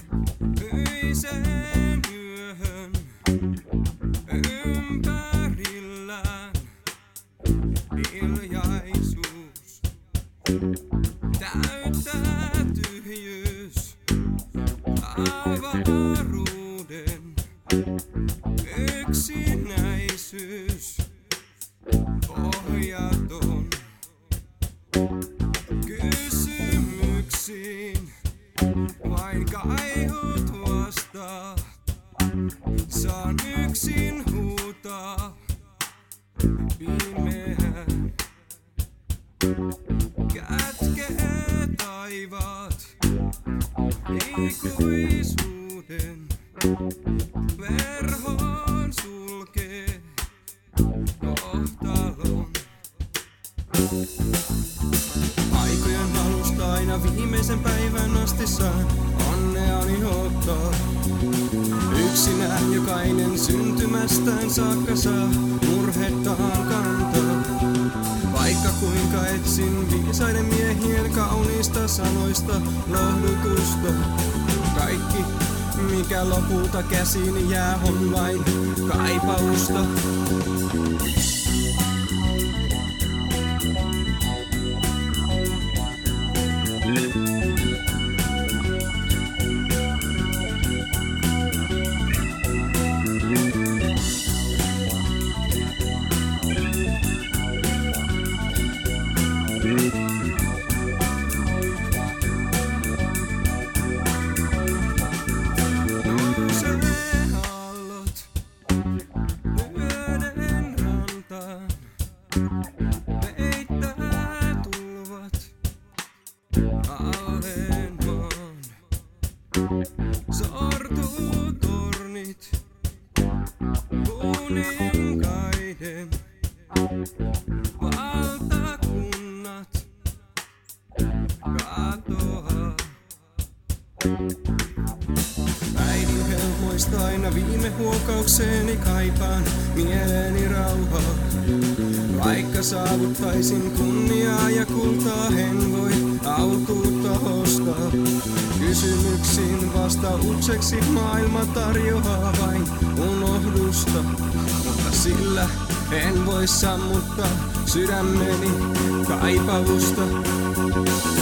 Öiseen yöhön ympärillään hiljaisuus täyttää tyhjyys avaruuden yksinäisyys pohjaton kysymyksiin vain kaihut vastaa. Saan yksin huutaa pimeään. Kätkee taivaat ikuisuuden. Verhoon sulkee kohtalon. Aikojen alusta aina viimeisen päivän asti saan onneani odottaa. Yksinään jokainen syntymästään saakka saa murhettaan kantaa. Vaikka kuinka etsin viisaiden miehien kauniista sanoista lohdutusta. Kaikki mikä lopulta käsiin jää on vain kaipausta. Peittää tulvat alleen maan. Sortuu tornit kuninkaiden valtakunnat katoaa. Äidin helmoista aina viime huokaukseeni kaipaan mieleeni rauhaa. Vaikka saavuttaisin kunniaa ja kultaa, en voi autuutta ostaa. Kysymyksiin vastaukseksi maailma tarjoaa vain unohdusta. Mutta sillä en voi sammuttaa sydämeni kaipausta.